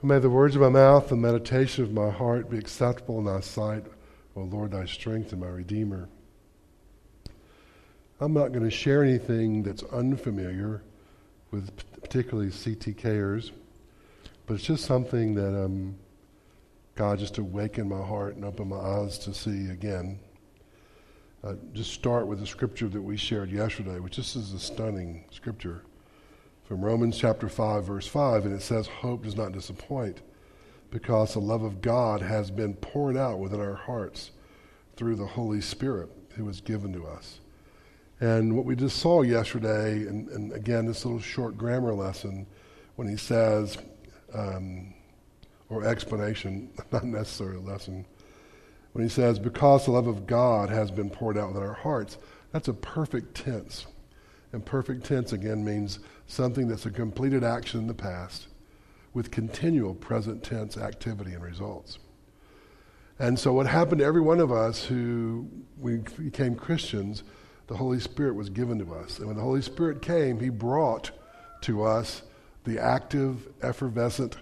May the words of my mouth and meditation of my heart be acceptable in thy sight, O Lord, thy strength and my Redeemer. I'm not going to share anything that's unfamiliar with particularly CTKers, but it's just something that God just awakened my heart and opened my eyes to see again. Just start with the scripture that we shared yesterday, which this is a stunning scripture from Romans chapter 5, verse 5, and it says, hope does not disappoint because the love of God has been poured out within our hearts through the Holy Spirit who was given to us. And what we just saw yesterday, and again, this little short grammar lesson, when he says, or explanation, not necessarily a lesson, when he says, because the love of God has been poured out within our hearts, that's a perfect tense. And perfect tense, again, means something that's a completed action in the past with continual present tense activity and results. And so what happened to every one of us who we became Christians, the Holy Spirit was given to us. And when the Holy Spirit came, he brought to us the active, effervescent,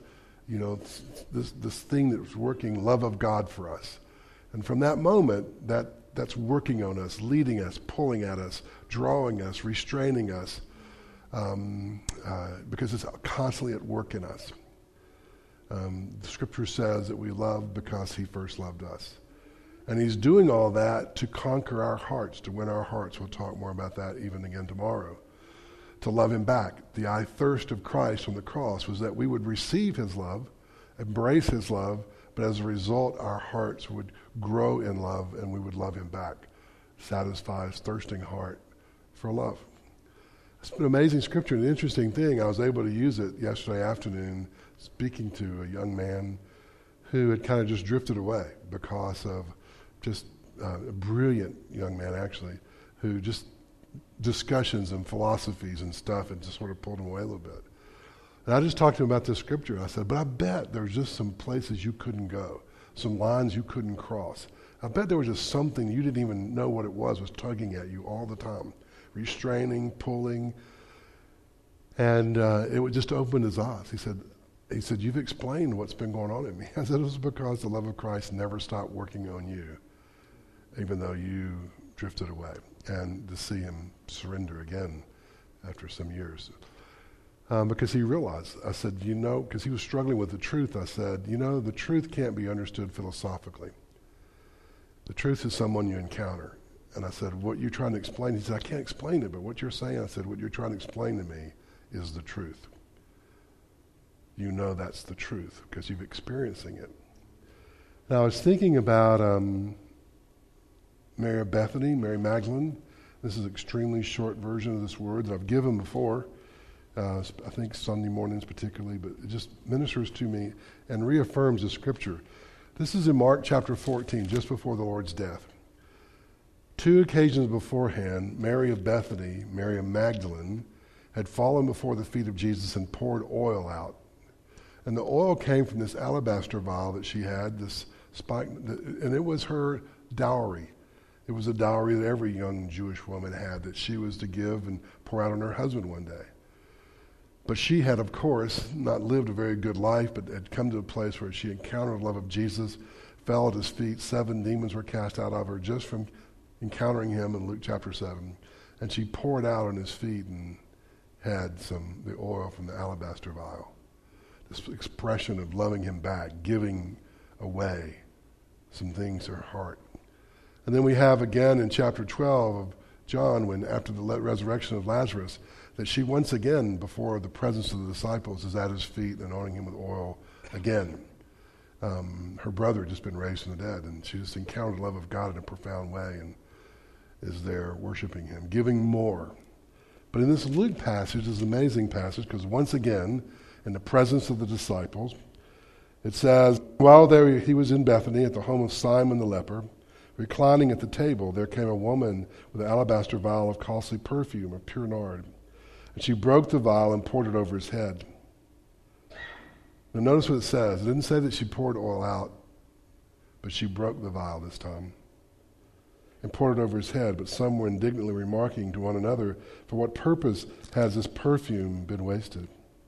this thing that was working, love of God for us. And from that moment, that's working on us, leading us, pulling at us, drawing us, restraining us, because it's constantly at work in us. The scripture says that we love because he first loved us. And he's doing all that to conquer our hearts, to win our hearts. We'll talk more about that even again tomorrow. To love him back. The I thirst of Christ on the cross was that we would receive his love, embrace his love, but as a result, our hearts would grow in love and we would love him back. Satisfy his thirsting heart for love. It's an amazing scripture. An interesting thing, I was able to use it yesterday afternoon speaking to a young man who had kind of just drifted away because of just a brilliant young man, actually, who just discussions and philosophies and stuff had just sort of pulled him away a little bit. And I just talked to him about this scripture. And I said, but I bet there's just some places you couldn't go, some lines you couldn't cross. I bet there was just something you didn't even know what it was tugging at you all the time, restraining, pulling. And it would just open his eyes. He said, you've explained what's been going on in me. I said, it was because the love of Christ never stopped working on you, even though you drifted away. And to see him surrender again after some years. Because he realized, I said, because he was struggling with the truth, I said, the truth can't be understood philosophically. The truth is someone you encounter. And I said, what you're trying to explain, he said, I can't explain it, but what you're saying, I said, what you're trying to explain to me is the truth. You know that's the truth because you're experiencing it. Now I was thinking about Mary of Bethany, Mary Magdalene. This is an extremely short version of this word that I've given before. I think Sunday mornings particularly, but it just ministers to me and reaffirms the scripture. This is in Mark chapter 14, just before the Lord's death. 2 occasions beforehand, Mary of Bethany, Mary of Magdalene, had fallen before the feet of Jesus and poured oil out. And the oil came from this alabaster vial that she had, this spike, and it was her dowry. It was a dowry that every young Jewish woman had that she was to give and pour out on her husband one day. But she had, of course, not lived a very good life, but had come to a place where she encountered the love of Jesus, fell at his feet. 7 demons were cast out of her just from encountering him in Luke chapter 7. And she poured out on his feet and had the oil from the alabaster vial. This expression of loving him back, giving away some things to her heart. And then we have again in chapter 12 of John, when after the resurrection of Lazarus, that she once again, before the presence of the disciples, is at his feet and anointing him with oil again. Her brother had just been raised from the dead, and she just encountered the love of God in a profound way and is there worshiping him, giving more. But in this Luke passage, this is an amazing passage, because once again, in the presence of the disciples, it says, while there he was in Bethany at the home of Simon the leper, reclining at the table, there came a woman with an alabaster vial of costly perfume of pure nard. And she broke the vial and poured it over his head. Now notice what it says. It didn't say that she poured oil out, but she broke the vial this time and poured it over his head. But some were indignantly remarking to one another, for what purpose has this perfume been wasted?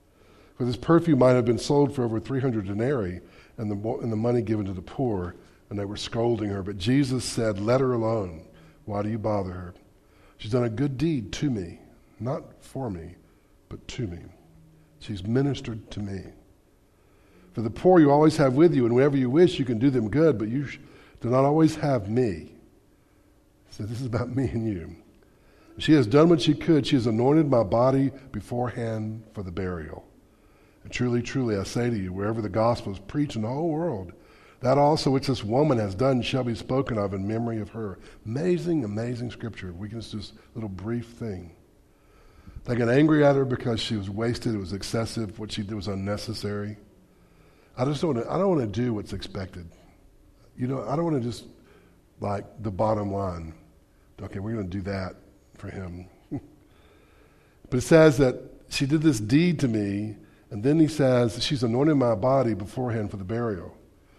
For this perfume might have been sold for over 300 denarii and the money given to the poor. And they were scolding her. But Jesus said, let her alone. Why do you bother her? She's done a good deed to me. Not for me, but to me. She's ministered to me. For the poor you always have with you, and whenever you wish you can do them good, but you do not always have me. So this is about me and you. She has done what she could. She has anointed my body beforehand for the burial. And truly, truly, I say to you, wherever the gospel is preached in the whole world, that also which this woman has done shall be spoken of in memory of her. Amazing, amazing scripture. We can just do this little brief thing. They got angry at her because she was wasted. It was excessive. What she did was unnecessary. I don't want to do what's expected. I don't want to just like the bottom line. Okay, we're going to do that for him. But it says that she did this deed to me, and then he says she's anointed my body beforehand for the burial.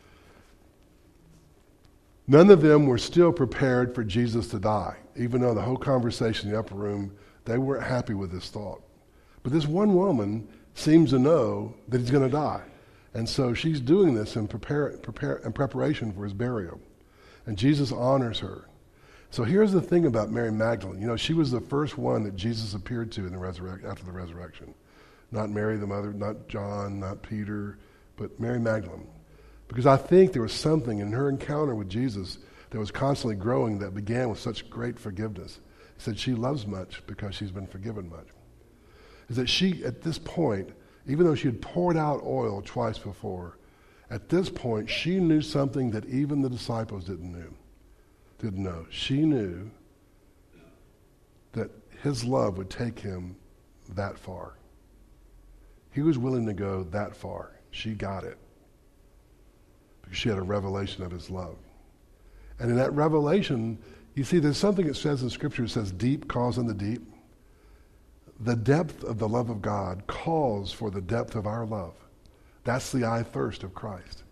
None of them were still prepared for Jesus to die, even though the whole conversation in the upper room, they weren't happy with this thought. But this one woman seems to know that he's going to die. And so she's doing this in preparation for his burial. And Jesus honors her. So here's the thing about Mary Magdalene. She was the first one that Jesus appeared to in after the resurrection. Not Mary the mother, not John, not Peter, but Mary Magdalene. Because I think there was something in her encounter with Jesus that was constantly growing that began with such great forgiveness. He said she loves much because she's been forgiven much. Is that she, at this point, even though she had poured out oil twice before, at this point she knew something that even the disciples didn't know. She knew that his love would take him that far. He was willing to go that far. She got it. Because she had a revelation of his love. And in that revelation, you see, there's something it says in Scripture. It says, deep calls on the deep. The depth of the love of God calls for the depth of our love. That's the I thirst of Christ.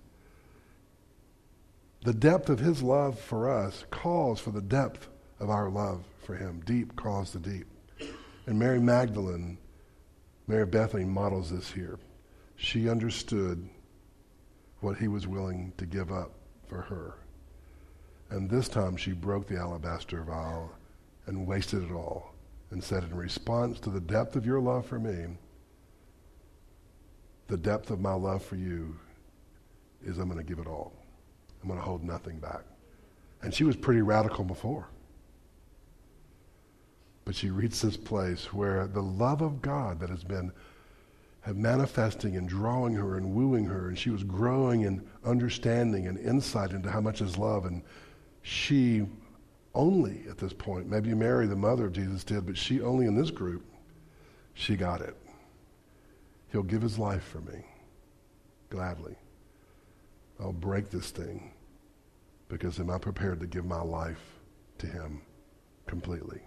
The depth of his love for us calls for the depth of our love for him. Deep calls to deep. And Mary of Bethany models this here. She understood what he was willing to give up for her. And this time she broke the alabaster vial and wasted it all and said, in response to the depth of your love for me, the depth of my love for you is I'm going to give it all. I'm going to hold nothing back. And she was pretty radical before. But she reached this place where the love of God that has been manifesting and drawing her and wooing her, and she was growing in understanding and insight into how much his love, and she only at this point, maybe Mary the mother of Jesus did, but she only in this group, she got it. He'll give his life for me, gladly. I'll break this thing because am I prepared to give my life to him completely?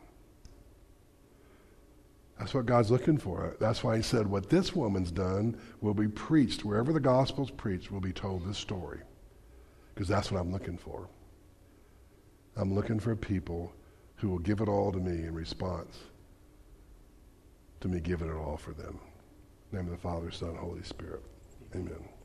That's what God's looking for. That's why he said what this woman's done will be preached. Wherever the gospel's preached, will be told this story. Because that's what I'm looking for. I'm looking for people who will give it all to me in response to me giving it all for them. In the name of the Father, Son, Holy Spirit. Amen.